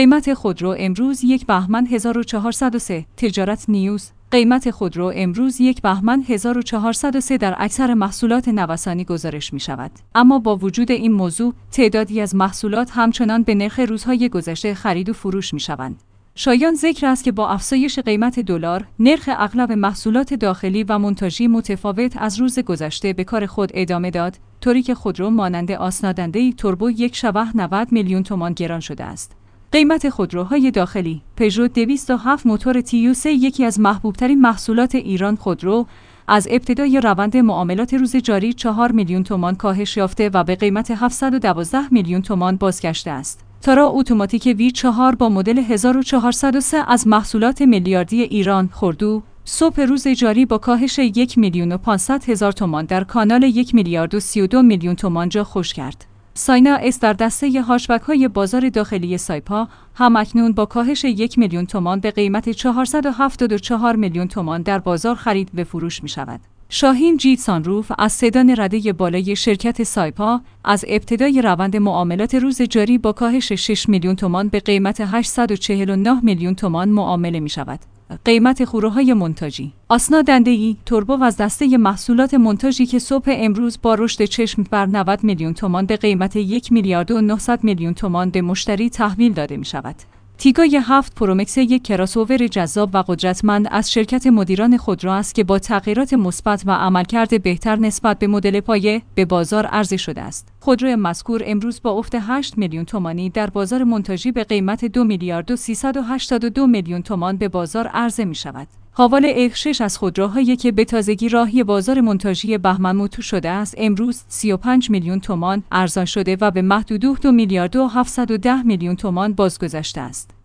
قیمت خودرو امروز 1 بهمن 1403. تجارت نیوز. قیمت خودرو امروز 1 بهمن 1403 در اکثر محصولات نوسانی گزارش می شود. اما با وجود این موضوع، تعدادی از محصولات همچنان به نرخ روزهای گذشته خرید و فروش می شوند. شایان ذکر است که با افزایش قیمت دلار، نرخ اغلب محصولات داخلی و مونتاژی متفاوت از روز گذشته به کار خود ادامه داد، طوری که خودرو مانند آسنادنده توربو یک شبح 90 میلیون تومان گران شده است. قیمت خودروهای داخلی. پژو 207 موتور TU3 یکی از محبوبترین محصولات ایران خودرو از ابتدای روند معاملات روز جاری 4 میلیون تومان کاهش یافته و به قیمت 712 میلیون تومان بازگشته است. تارا اتوماتیک V4 با مدل 1403 از محصولات میلیاردی ایران خردو صبح روز جاری با کاهش 1 میلیون و 500 هزار تومان در کانال 1 میلیارد و 32 میلیون تومان جا خوش کرد. ساینا اس در دسته هاشبک‌های بازار داخلی سایپا هم‌اکنون با کاهش 1 میلیون تومان به قیمت 474 میلیون تومان در بازار خرید و فروش می‌شود. شاهین جید سانروف از سدان رده بالای شرکت سایپا از ابتدای روند معاملات روز جاری با کاهش 6 میلیون تومان به قیمت 849 میلیون تومان معامله می‌شود. قیمت خودروهای مونتاژی. آسنادنده‌ای توربو از دسته محصولات مونتاژی که صبح امروز با رشد چشم بر 90 میلیون تومان به قیمت 1 میلیارد و 900 میلیون تومان به مشتری تحویل داده می‌شود. تیگای 7 پرومکس یک کراس‌اوور جذاب و قدرتمند از شرکت مدیران خودرو است که با تغییرات مثبت و عملکرد بهتر نسبت به مدل پایه به بازار عرضه شده است. خودرو مذکور امروز با افت 8 میلیون تومانی در بازار مونتاژی به قیمت 2 میلیارد و 382 میلیون تومان به بازار عرضه می شود. حواله X6 از خودروهایی که به تازگی راهی بازار مونتاژی بهمن موتور شده است، امروز 35 میلیون تومان ارزان شده و به محدود 2 میلیارد و 710 میلیون تومان بازگذشته است.